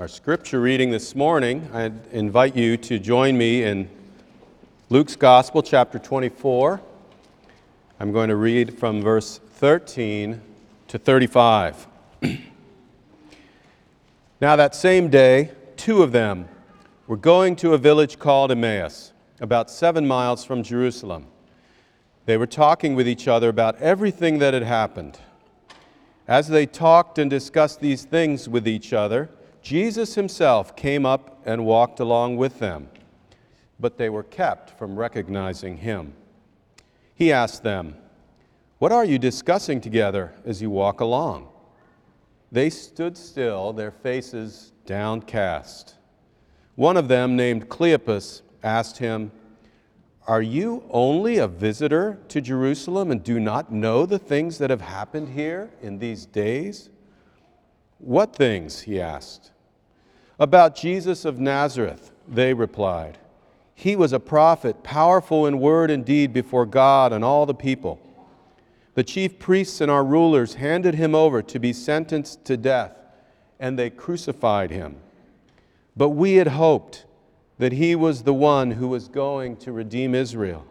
Our scripture reading this morning, I invite you to join me in Luke's Gospel, chapter 24. I'm going to read from verse 13 to 35. Now that same day, two of them were going to a village called Emmaus, about 7 miles from Jerusalem. They were talking with each other about everything that had happened. As they talked and discussed these things with each other, Jesus himself came up and walked along with them, but they were kept from recognizing him. He asked them, "What are you discussing together as you walk along?" They stood still, their faces downcast. One of them, named Cleopas, asked him, "Are you only a visitor to Jerusalem and do not know the things that have happened here in these days?" "What things?" he asked. "About Jesus of Nazareth," they replied. "He was a prophet, powerful in word and deed before God and all the people. The chief priests and our rulers handed him over to be sentenced to death, and they crucified him. But we had hoped that he was the one who was going to redeem Israel.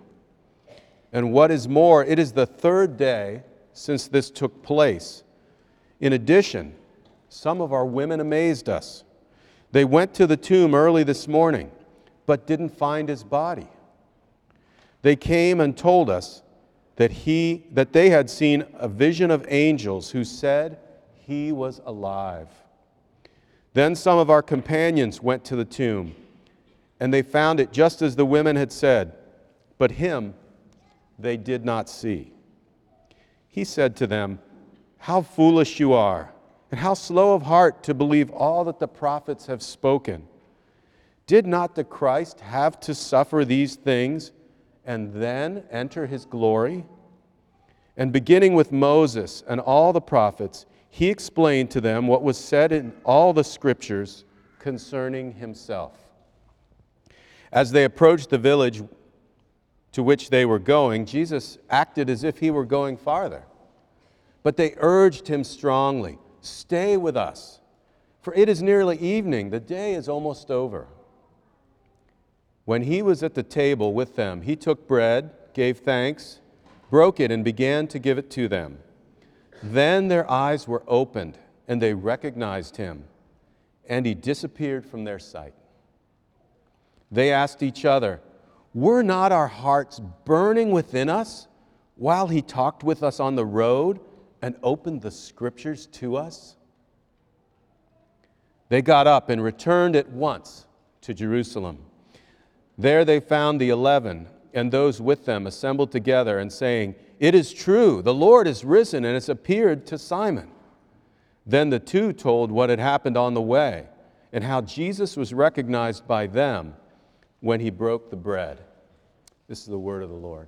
And what is more, it is the third day since this took place. In addition, some of our women amazed us. They went to the tomb early this morning, but didn't find his body. They came and told us that they had seen a vision of angels who said he was alive. Then some of our companions went to the tomb, and they found it just as the women had said, but him they did not see." He said to them, "How foolish you are, and how slow of heart to believe all that the prophets have spoken. Did not the Christ have to suffer these things and then enter his glory?" And beginning with Moses and all the prophets, he explained to them what was said in all the scriptures concerning himself. As they approached the village to which they were going, Jesus acted as if he were going farther. But they urged him strongly, "Stay with us, for it is nearly evening. The day is almost over." When he was at the table with them, he took bread, gave thanks, broke it, and began to give it to them. Then their eyes were opened, and they recognized him, and he disappeared from their sight. They asked each other, "Were not our hearts burning within us while he talked with us on the road and opened the scriptures to us?" They got up and returned at once to Jerusalem. There they found the 11 and those with them assembled together and saying, "It is true, the Lord is risen and has appeared to Simon." Then the two told what had happened on the way and how Jesus was recognized by them when he broke the bread. This is the word of the Lord.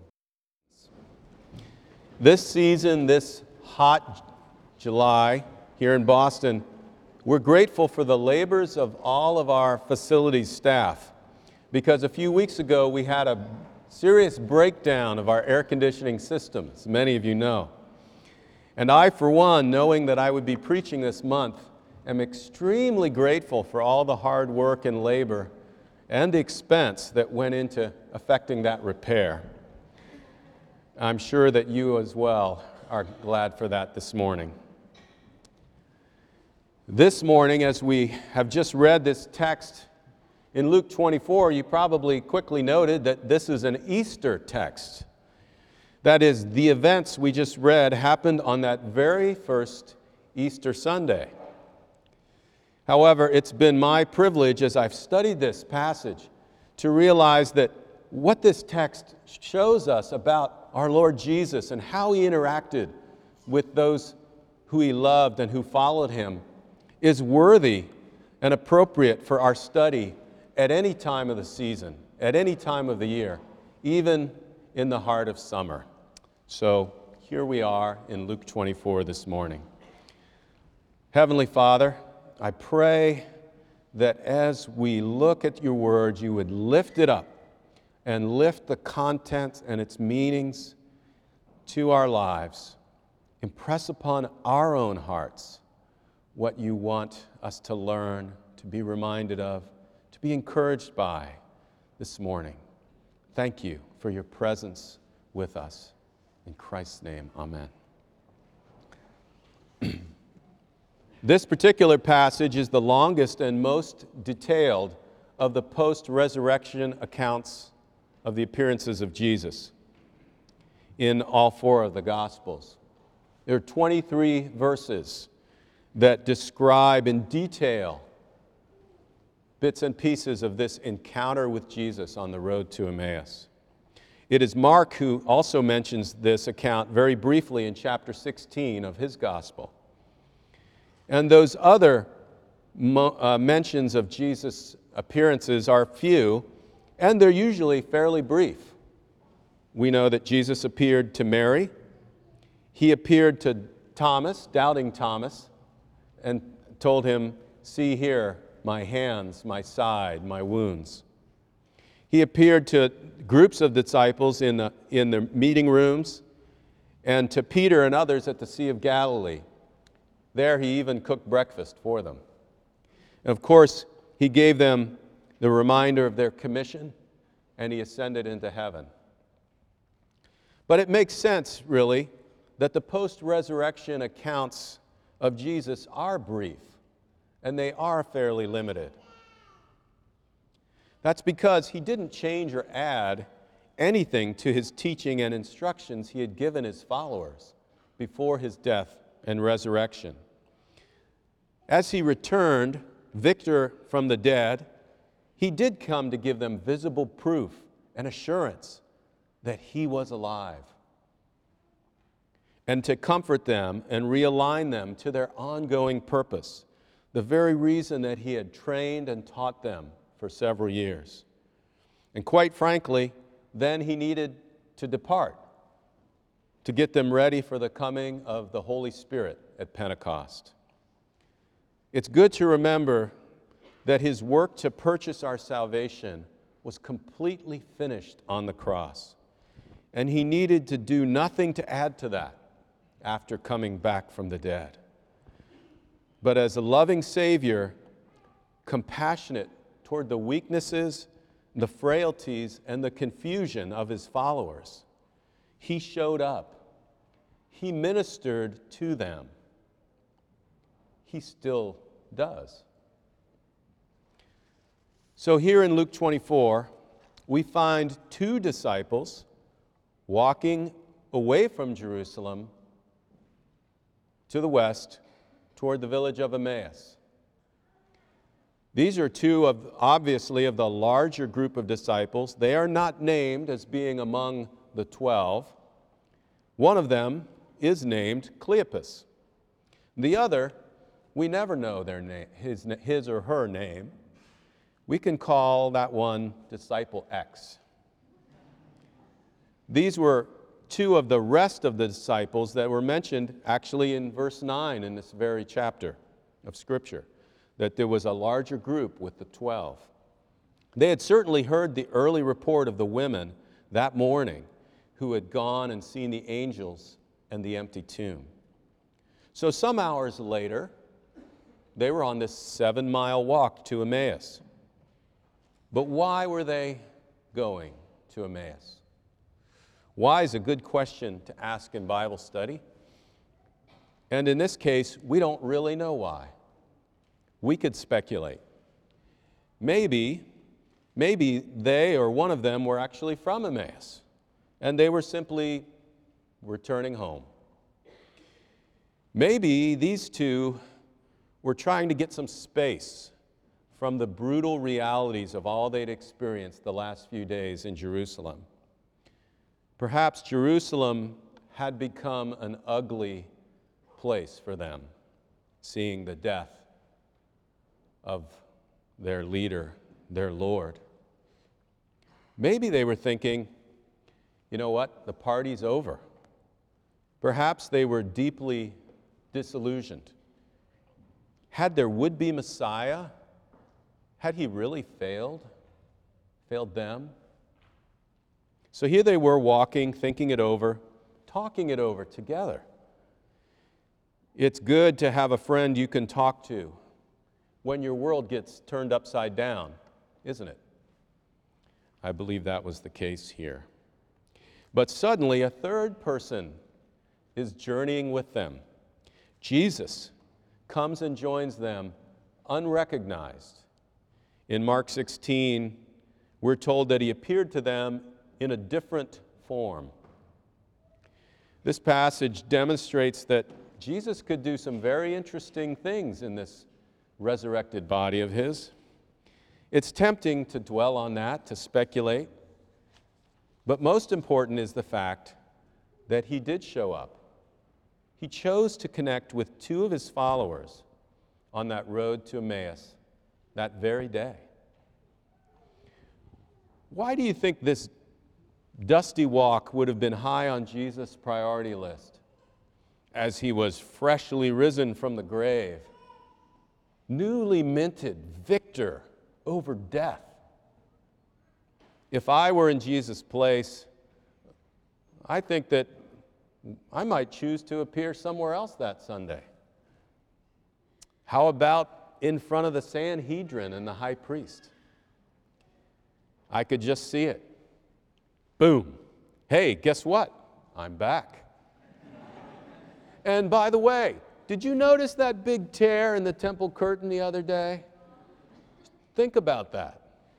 This season, this hot July here in Boston, we're grateful for the labors of all of our facilities staff, because a few weeks ago we had a serious breakdown of our air conditioning system, as many of you know. And I, for one, knowing that I would be preaching this month, am extremely grateful for all the hard work and labor and the expense that went into effecting that repair. I'm sure that you as well are glad for that this morning. This morning, as we have just read this text in Luke 24, you probably quickly noted that this is an Easter text. That is, the events we just read happened on that very first Easter Sunday. However, it's been my privilege as I've studied this passage to realize that what this text shows us about our Lord Jesus and how he interacted with those who he loved and who followed him is worthy and appropriate for our study at any time of the season, at any time of the year, even in the heart of summer. So here we are in Luke 24 this morning. Heavenly Father, I pray that as we look at your word, you would lift it up and lift the content and its meanings to our lives. Impress upon our own hearts what you want us to learn, to be reminded of, to be encouraged by this morning. Thank you for your presence with us. In Christ's name, amen. This particular passage is the longest and most detailed of the post-resurrection accounts of the appearances of Jesus in all four of the Gospels. There are 23 verses that describe in detail bits and pieces of this encounter with Jesus on the road to Emmaus. It is Mark who also mentions this account very briefly in chapter 16 of his Gospel. And those other mentions of Jesus' appearances are few, and they're usually fairly brief. We know that Jesus appeared to Mary. He appeared to Thomas, doubting Thomas, and told him, "See here my hands, my side, my wounds." He appeared to groups of disciples in the meeting rooms and to Peter and others at the Sea of Galilee. There he even cooked breakfast for them. And of course, he gave them the reminder of their commission, and he ascended into heaven. But it makes sense, really, that the post-resurrection accounts of Jesus are brief, and they are fairly limited. That's because he didn't change or add anything to his teaching and instructions he had given his followers before his death and resurrection. As he returned, victor from the dead, he did come to give them visible proof and assurance that he was alive, and to comfort them and realign them to their ongoing purpose, the very reason that he had trained and taught them for several years. And quite frankly, then he needed to depart to get them ready for the coming of the Holy Spirit at Pentecost. It's good to remember that his work to purchase our salvation was completely finished on the cross, and he needed to do nothing to add to that after coming back from the dead. But as a loving Savior, compassionate toward the weaknesses, the frailties, and the confusion of his followers, he showed up. He ministered to them. He still does. So here in Luke 24, we find two disciples walking away from Jerusalem to the west toward the village of Emmaus. These are two obviously of the larger group of disciples. They are not named as being among the 12. One of them is named Cleopas. The other, we never know their name, his or her name. We can call that one Disciple X. These were two of the rest of the disciples that were mentioned actually in verse 9 in this very chapter of Scripture, that there was a larger group with the 12. They had certainly heard the early report of the women that morning who had gone and seen the angels and the empty tomb. So some hours later, they were on this 7-mile walk to Emmaus. But why were they going to Emmaus? Why is a good question to ask in Bible study. And in this case, we don't really know why. We could speculate. Maybe they or one of them were actually from Emmaus, and they were simply returning home. Maybe these two were trying to get some space from the brutal realities of all they'd experienced the last few days in Jerusalem. Perhaps Jerusalem had become an ugly place for them, seeing the death of their leader, their Lord. Maybe they were thinking, you know what, the party's over. Perhaps they were deeply disillusioned. Had their would-be Messiah, had he really failed them? So here they were walking, thinking it over, talking it over together. It's good to have a friend you can talk to when your world gets turned upside down, isn't it? I believe that was the case here. But suddenly, a third person is journeying with them. Jesus comes and joins them unrecognized. In Mark 16, we're told that he appeared to them in a different form. This passage demonstrates that Jesus could do some very interesting things in this resurrected body of his. It's tempting to dwell on that, to speculate, but most important is the fact that he did show up. He chose to connect with two of his followers on that road to Emmaus that very day. Why do you think this dusty walk would have been high on Jesus' priority list as he was freshly risen from the grave, newly minted victor over death? If I were in Jesus' place, I think that I might choose to appear somewhere else that Sunday. How about in front of the Sanhedrin and the high priest? I could just see it. Boom. Hey, guess what? I'm back. And by the way, did you notice that big tear in the temple curtain the other day? Think about that.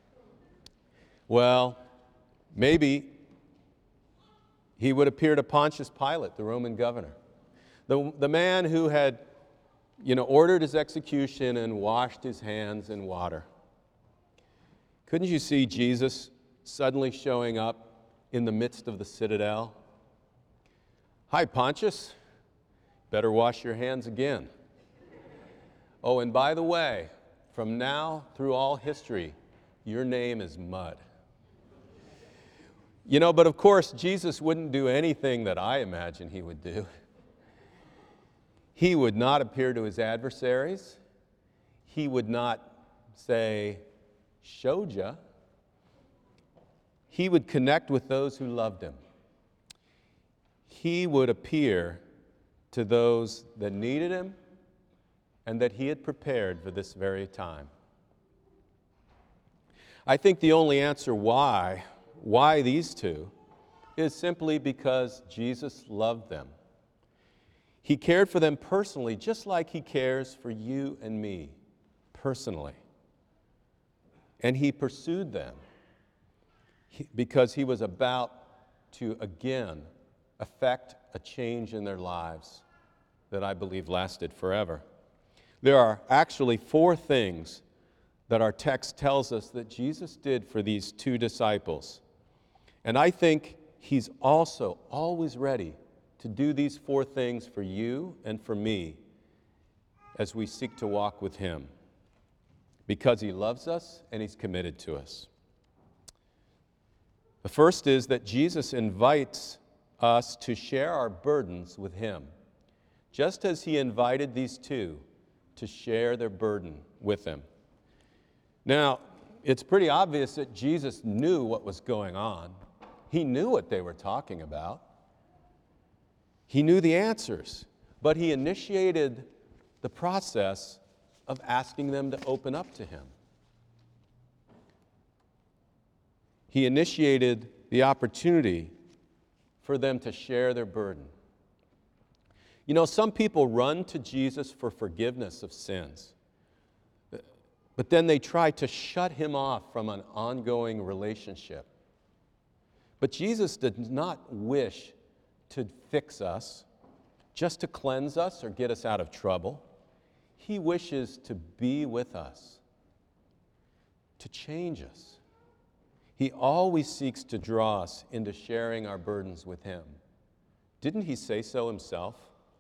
Well, maybe he would appear to Pontius Pilate, the Roman governor, the man who had, ordered his execution and washed his hands in water. Couldn't you see Jesus suddenly showing up in the midst of the citadel? Hi, Pontius. Better wash your hands again. Oh, and by the way, from now through all history, your name is mud. But of course, Jesus wouldn't do anything that I imagine he would do. He would not appear to his adversaries. He would not say, "Showed ya." He would connect with those who loved him. He would appear to those that needed him and that he had prepared for this very time. I think the only answer why these two is simply because Jesus loved them. He cared for them personally, just like he cares for you and me personally. And he pursued them because he was about to again affect a change in their lives that I believe lasted forever. There are actually 4 things that our text tells us that Jesus did for these 2 disciples. And I think he's also always ready to do these 4 things for you and for me as we seek to walk with him, because he loves us and he's committed to us. The first is that Jesus invites us to share our burdens with him, just as he invited these 2 to share their burden with him. Now, it's pretty obvious that Jesus knew what was going on. He knew what they were talking about. He knew the answers, but he initiated the process of asking them to open up to him. He initiated the opportunity for them to share their burden. Some people run to Jesus for forgiveness of sins, but then they try to shut him off from an ongoing relationship. But Jesus did not wish to fix us, just to cleanse us or get us out of trouble. He wishes to be with us, to change us. He always seeks to draw us into sharing our burdens with him. Didn't he say so himself?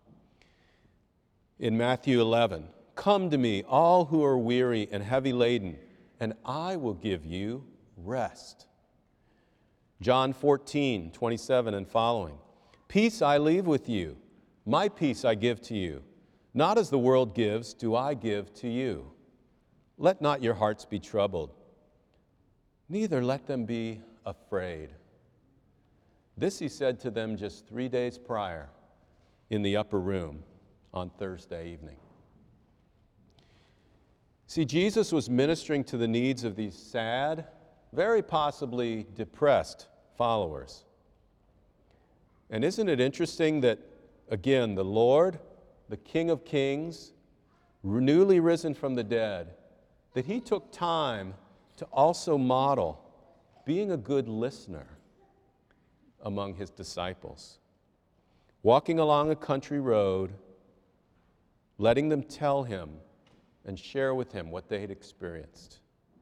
In Matthew 11, "Come to me, all who are weary and heavy laden, and I will give you rest." John 14:27 and following, "Peace I leave with you, my peace I give to you. Not as the world gives, do I give to you. Let not your hearts be troubled, neither let them be afraid." This he said to them just 3 days prior in the upper room on Thursday evening. See, Jesus was ministering to the needs of these sad, very possibly depressed followers. And isn't it interesting that, again, the Lord, the King of Kings, newly risen from the dead, that he took time to also model being a good listener among his disciples. Walking along a country road, letting them tell him and share with him what they had experienced.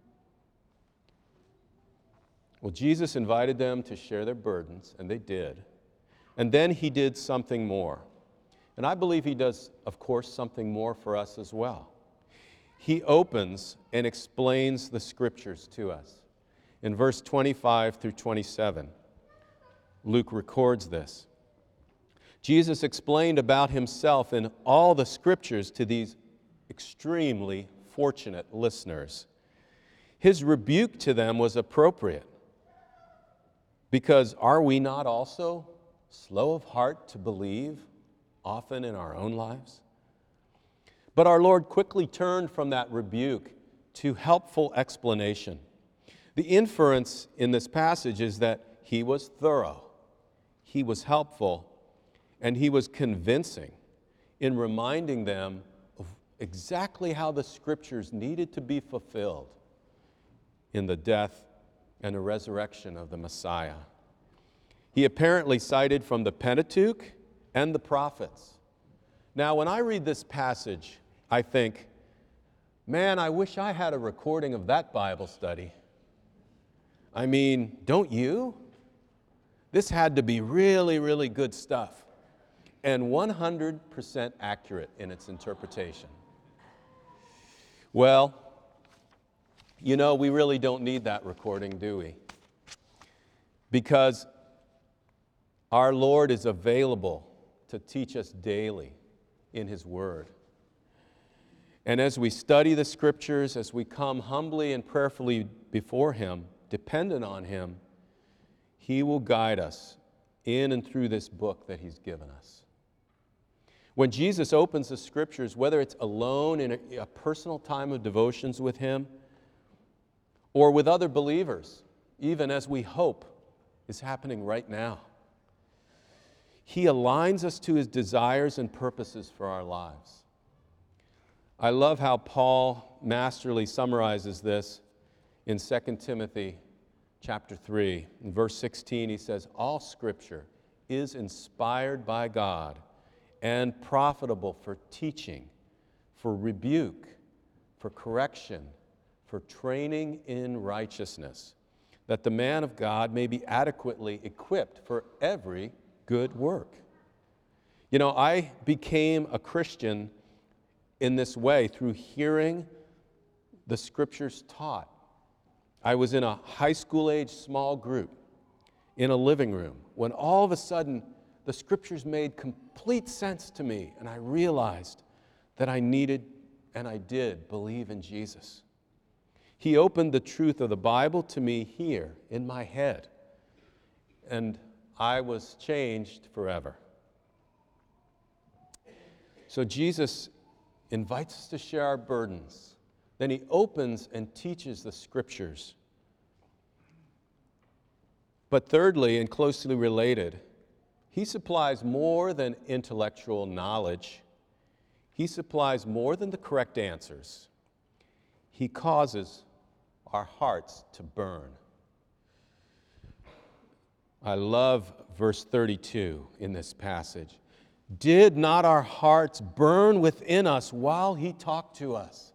Well, Jesus invited them to share their burdens, and they did. And then he did something more. And I believe he does, of course, something more for us as well. He opens and explains the Scriptures to us. In verse 25 through 27, Luke records this. Jesus explained about himself in all the Scriptures to these extremely fortunate listeners. His rebuke to them was appropriate, because are we not also slow of heart to believe, often in our own lives? But our Lord quickly turned from that rebuke to helpful explanation. The inference in this passage is that he was thorough, he was helpful, and he was convincing in reminding them of exactly how the Scriptures needed to be fulfilled in the death and the resurrection of the Messiah. He apparently cited from the Pentateuch and the prophets. Now, when I read this passage, I think, man, I wish I had a recording of that Bible study. I mean, don't you? This had to be really, really good stuff, and 100% accurate in its interpretation. Well, you know, we really don't need that recording, do we? Because our Lord is available to teach us daily in His Word. And as we study the Scriptures, as we come humbly and prayerfully before Him, dependent on Him, He will guide us in and through this book that He's given us. When Jesus opens the Scriptures, whether it's alone in a personal time of devotions with Him, or with other believers, even as we hope is happening right now, He aligns us to His desires and purposes for our lives. I love how Paul masterly summarizes this in 2 Timothy chapter 3. In verse 16, he says, "All Scripture is inspired by God and profitable for teaching, for rebuke, for correction, for training in righteousness, that the man of God may be adequately equipped for every good work." You know, I became a Christian in this way through hearing the Scriptures taught. I was in a high school age small group in a living room when all of a sudden the Scriptures made complete sense to me, and I realized that I needed and I did believe in Jesus. He opened the truth of the Bible to me here in my head, and I was changed forever. So Jesus invites us to share our burdens. Then He opens and teaches the Scriptures. But thirdly, and closely related, He supplies more than intellectual knowledge. He supplies more than the correct answers. He causes our hearts to burn. I love verse 32 in this passage. "Did not our hearts burn within us while He talked to us?"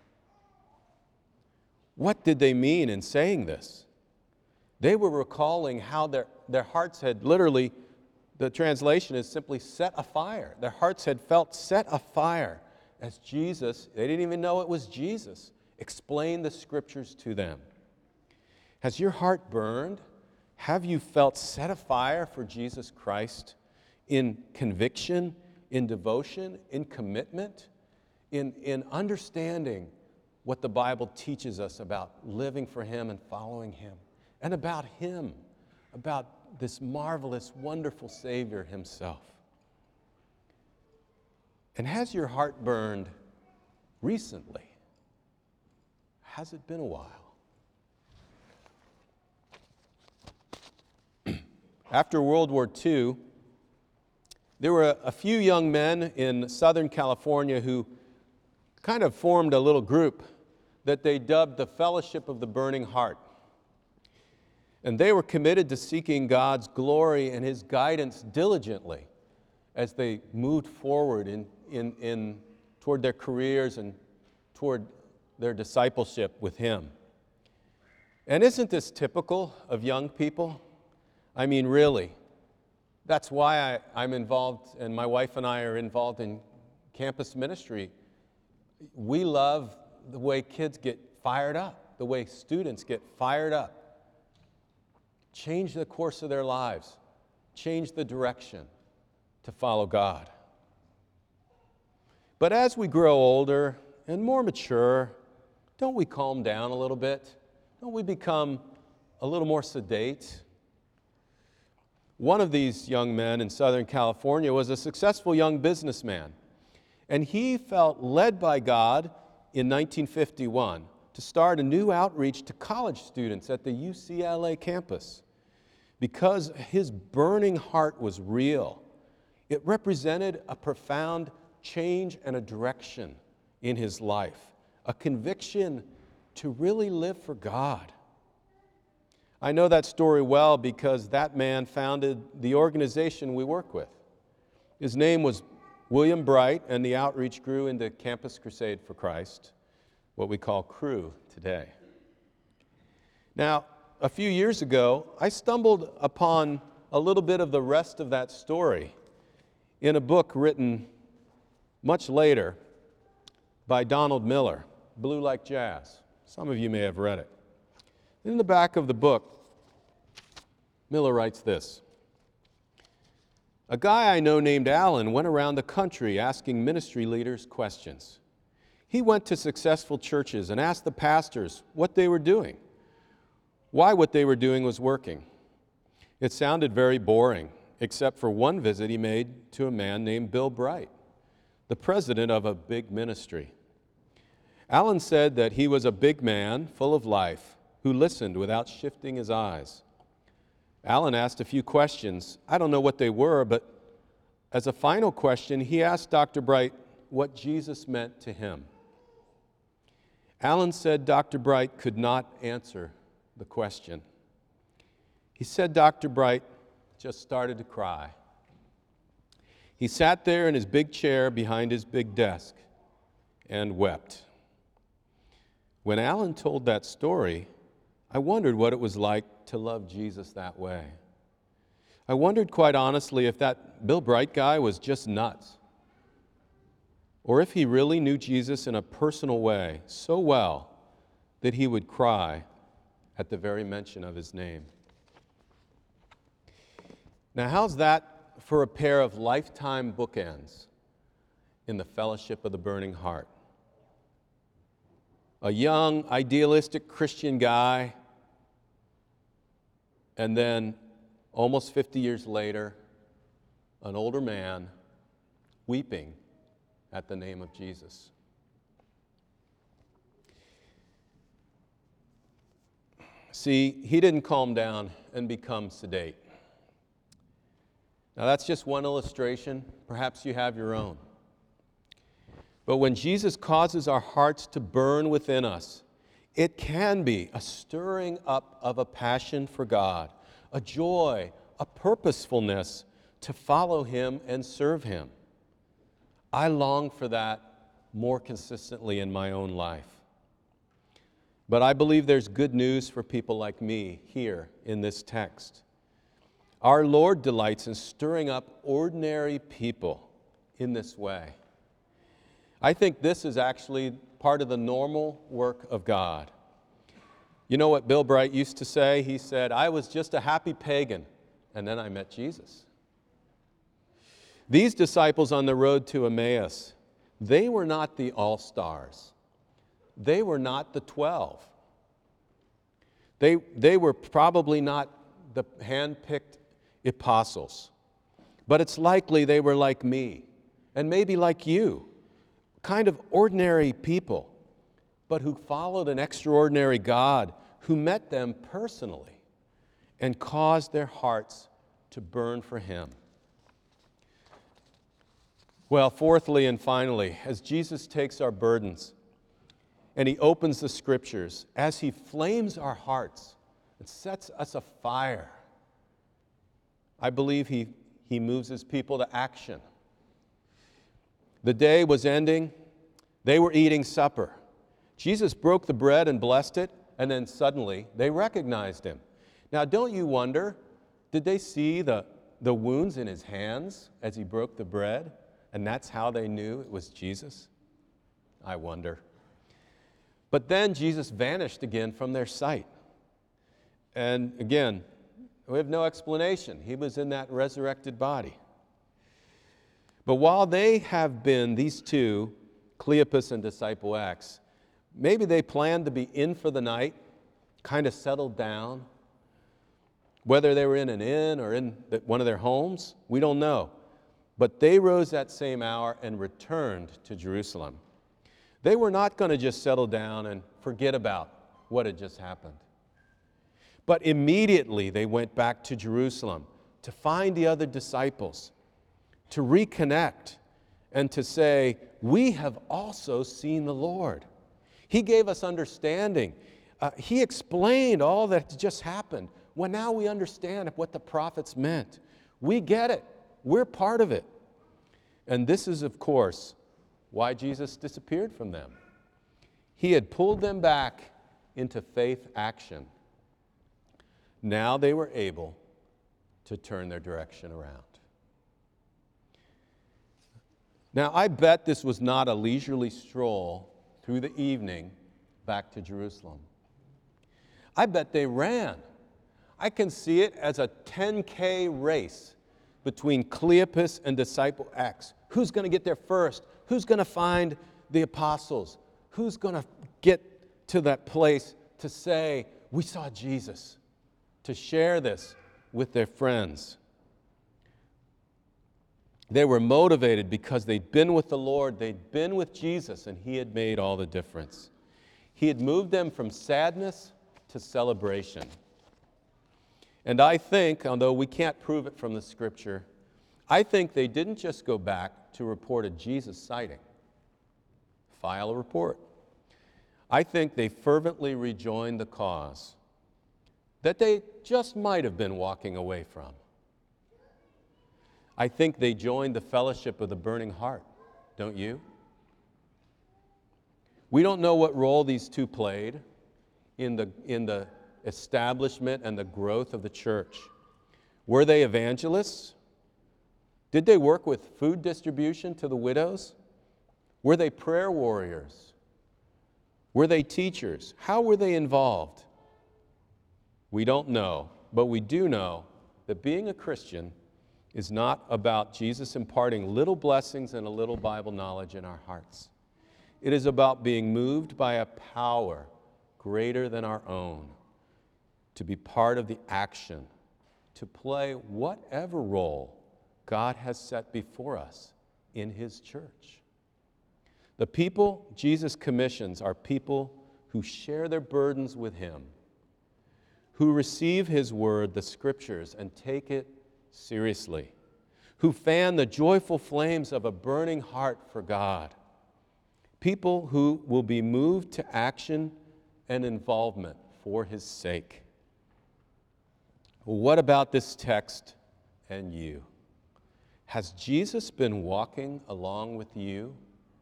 What did they mean in saying this? They were recalling how their hearts had literally, the translation is simply set afire. Their hearts had felt set afire as Jesus, they didn't even know it was Jesus, explained the Scriptures to them. Has your heart burned? Have you felt set afire for Jesus Christ in conviction, in devotion, in commitment, in understanding what the Bible teaches us about living for Him and following Him, and about Him, about this marvelous, wonderful Savior Himself? And has your heart burned recently? has it been a while? After World War II, there were a few young men in Southern California who kind of formed a little group that they dubbed the Fellowship of the Burning Heart. And they were committed to seeking God's glory and His guidance diligently as they moved forward toward their careers and toward their discipleship with Him. And isn't this typical of young people? I mean, really. That's why I'm involved, and my wife and I are involved in campus ministry. We love the way kids get fired up, the way students get fired up. Change the course of their lives, change the direction to follow God. But as we grow older and more mature, don't we calm down a little bit? Don't we become a little more sedate? One of these young men in Southern California was a successful young businessman, and he felt led by God in 1951 to start a new outreach to college students at the UCLA campus because his burning heart was real. It represented a profound change and a direction in his life, a conviction to really live for God. I know that story well because that man founded the organization we work with. His name was William Bright, and the outreach grew into Campus Crusade for Christ, what we call Cru today. Now, a few years ago, I stumbled upon a little bit of the rest of that story in a book written much later by Donald Miller, Blue Like Jazz. Some of you may have read it. In the back of the book, Miller writes this: "A guy I know named Alan went around the country asking ministry leaders questions. He went to successful churches and asked the pastors what they were doing, why what they were doing was working. It sounded very boring, except for one visit he made to a man named Bill Bright, the president of a big ministry. Alan said that he was a big man, full of life, who listened without shifting his eyes. Alan asked a few questions. I don't know what they were, but as a final question, he asked Dr. Bright what Jesus meant to him. Alan said Dr. Bright could not answer the question. He said Dr. Bright just started to cry. He sat there in his big chair behind his big desk and wept. When Alan told that story, I wondered what it was like to love Jesus that way. I wondered quite honestly if that Bill Bright guy was just nuts, or if he really knew Jesus in a personal way so well that he would cry at the very mention of his name. Now, how's that for a pair of lifetime bookends in the Fellowship of the Burning Heart? A young, idealistic Christian guy, and then almost 50 years later, an older man weeping at the name of Jesus. See, he didn't calm down and become sedate. Now that's just one illustration. Perhaps you have your own. But when Jesus causes our hearts to burn within us, it can be a stirring up of a passion for God, a joy, a purposefulness to follow Him and serve Him. I long for that more consistently in my own life. But I believe there's good news for people like me here in this text. Our Lord delights in stirring up ordinary people in this way. I think this is actually part of the normal work of God. You know what Bill Bright used to say? He said, I was just a happy pagan, and then I met Jesus. These disciples on the road to Emmaus, they were not the all-stars. They were not the 12. They were probably not the hand-picked apostles. But it's likely they were like me, and maybe like you, kind of ordinary people, but who followed an extraordinary God who met them personally and caused their hearts to burn for Him. Well, fourthly and finally, as Jesus takes our burdens and He opens the Scriptures, as He flames our hearts and sets us afire, I believe He moves His people to action. The day was ending. They were eating supper. Jesus broke the bread and blessed it, and then suddenly they recognized Him. Now, don't you wonder, did they see the wounds in His hands as He broke the bread? And that's how they knew it was Jesus? I wonder. But then Jesus vanished again from their sight. And again, we have no explanation. He was in that resurrected body. But while they have been, these two, Cleopas and Disciple X, maybe they planned to be in for the night, kind of settled down. Whether they were in an inn or in one of their homes, we don't know. But they rose that same hour and returned to Jerusalem. They were not going to just settle down and forget about what had just happened. But immediately they went back to Jerusalem to find the other disciples, to reconnect, and to say, we have also seen the Lord. He gave us understanding. He explained all that just happened. Well, now we understand what the prophets meant. We get it. We're part of it. And this is, of course, why Jesus disappeared from them. He had pulled them back into faith action. Now they were able to turn their direction around. Now, I bet this was not a leisurely stroll through the evening back to Jerusalem. I bet they ran. I can see it as a 10K race between Cleopas and Disciple X. Who's going to get there first? Who's going to find the apostles? Who's going to get to that place to say, we saw Jesus, to share this with their friends? They were motivated because they'd been with the Lord, they'd been with Jesus, and He had made all the difference. He had moved them from sadness to celebration. And I think, although we can't prove it from the Scripture, I think they didn't just go back to report a Jesus sighting, file a report. I think they fervently rejoined the cause that they just might have been walking away from. I think they joined the fellowship of the burning heart, don't you? We don't know what role these two played in the establishment and the growth of the church. Were they evangelists? Did they work with food distribution to the widows? Were they prayer warriors? Were they teachers? How were they involved? We don't know, but we do know that being a Christian is not about Jesus imparting little blessings and a little Bible knowledge in our hearts. It is about being moved by a power greater than our own, to be part of the action, to play whatever role God has set before us in His church. The people Jesus commissions are people who share their burdens with Him, who receive His word, the Scriptures, and take it seriously, who fan the joyful flames of a burning heart for God, people who will be moved to action and involvement for His sake. What about this text and you? Has Jesus been walking along with you?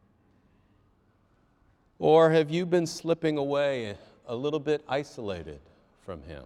Or have you been slipping away a little bit isolated from Him?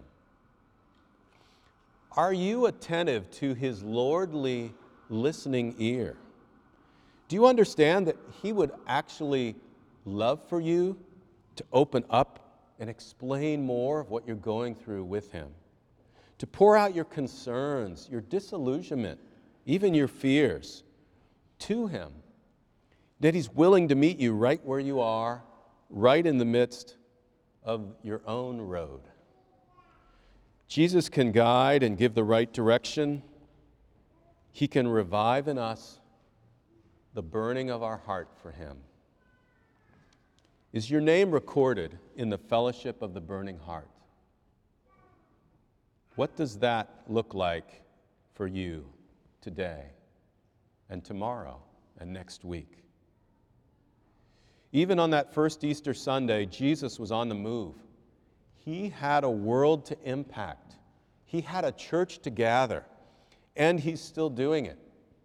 Are you attentive to His lordly listening ear? Do you understand that He would actually love for you to open up and explain more of what you're going through with Him? To pour out your concerns, your disillusionment, even your fears to Him. That He's willing to meet you right where you are, right in the midst of your own road. Jesus can guide and give the right direction. He can revive in us the burning of our heart for Him. Is your name recorded in the fellowship of the burning heart? What does that look like for you today and tomorrow and next week? Even on that first Easter Sunday, Jesus was on the move. He had a world to impact. He had a church to gather, and he's still doing it.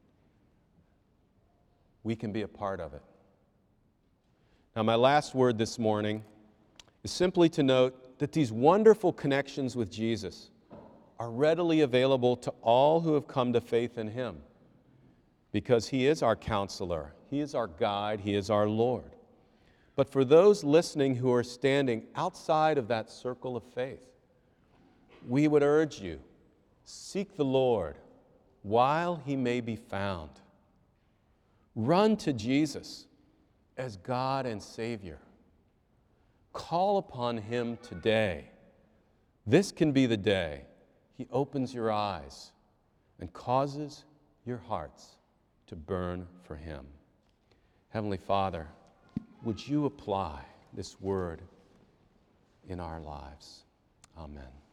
We can be a part of it. Now, my last word this morning is simply to note that these wonderful connections with Jesus are readily available to all who have come to faith in him, because he is our counselor, he is our guide, he is our Lord. But for those listening who are standing outside of that circle of faith, we would urge you, seek the Lord while he may be found. Run to Jesus as God and Savior. Call upon him today. This can be the day he opens your eyes and causes your hearts to burn for him. Heavenly Father, would you apply this word in our lives? Amen.